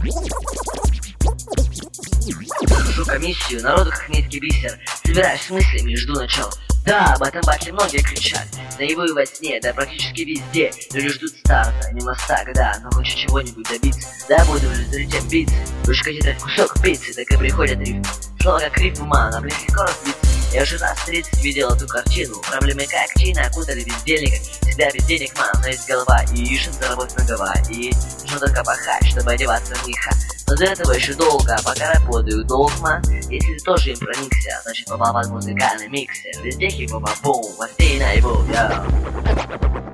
Прошу комиссию, народу как нитки бисер. Собираюсь с мыслями и жду начала. Да, об этом батле многие кричат. Наяву и во сне, да практически везде. Люди ждут старта, не моста, да, но хочет чего-нибудь добиться. Да, буду уже зрителем биться. Лучше хотите кусок пиццы, так и приходят рифмы. Слово как рифма, на близких легко разбиться. Я уже раз 30 видел эту картину. Проблемы как чина окутали бездельника. Себя без денег, мам, но есть голова. И ишен заработать нагова. И нужно только пахать, чтобы одеваться в меха. Но до этого еще долго, пока работаю долгман. Если ты тоже им проникся, значит попал под музыкальный миксер. Везде хип-хопа бум, властей наяву, йоу.